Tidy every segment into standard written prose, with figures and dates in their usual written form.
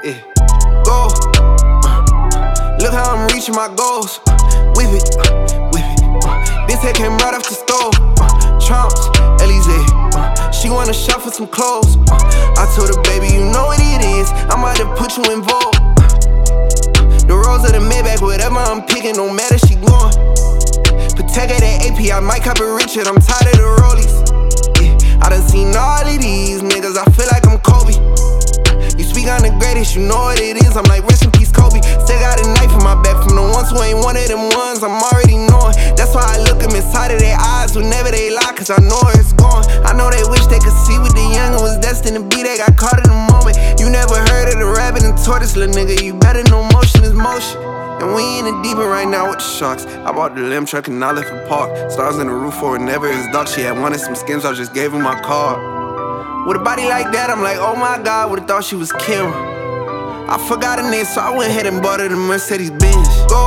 Yeah. Go. Look how I'm reaching my goals. Whip it, whip it. This head came right off the stove. Trumps, Elysee. She wanna shop for some clothes. I told her, baby, you know what it is. I might have put you in vogue. The rose of the Maybach, whatever I'm picking, no matter she going. Protect that AP, I might cop a Richard. I'm tired of the rollies. Yeah. I done seen all of these niggas. I feel like I'm Kobe. You speak on the greatest, you know what it is. I'm like, rest in peace, Kobe. Still got a knife in my back from the ones who ain't one of them ones. I'm already knowing. That's why I look them inside of their eyes whenever they lie, cause I know where it's going. I know they wish they could see what the youngin' was destined to be. They got caught in the moment. You never heard of the rabbit and tortoise, little nigga. You better know motion is motion. And we in the deep end right now with the sharks. I bought the limb truck and I left the park. Stars in the roof for whenever it's dark. She had wanted some skins, I just gave her my card. With a body like that, I'm like, oh my God, would've thought she was Kim. I forgot her name, so I went ahead and bought her the Mercedes Benz. Go.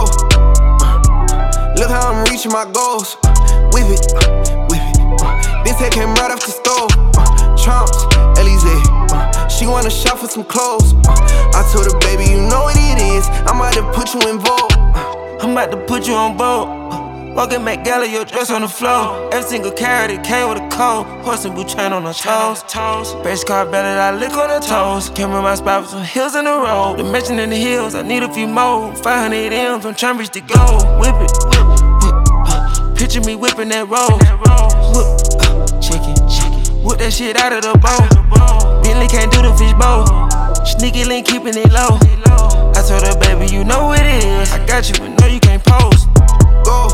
Look how I'm reaching my goals. Whip it, whip it. This head came right off the stove. Trumps, Elysee. She wanna shop for some clothes. I told her, baby, you know what it is. I might have put you in vogue. I'm about to put you on board. Walking Met Gala, your dress on the floor. Every single carrot, it came with a coat. Horse and boot chain on the toes. Base car belly, I lick on the toes. Came in my spot with some hills in the road. Dimension in the hills, I need a few more. 500 M's, I'm trying to reach the goal. Whip it, whip. Picture me whipping that roll. Whip, chicken. Whip that shit out of the bowl. Bentley can't do the fish bowl. Sneaky link, keeping it low. I told her, baby, you know what it is. I got you, but no, you can't post. Go.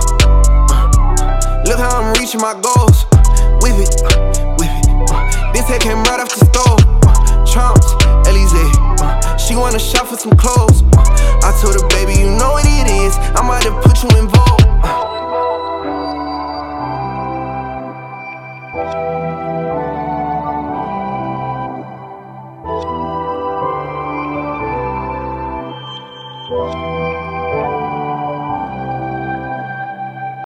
Look how I'm reaching my goals. Whip it, whip it. This head came right off the stove. Trumps, Elysee. She wanna shop for some clothes. I told her, baby,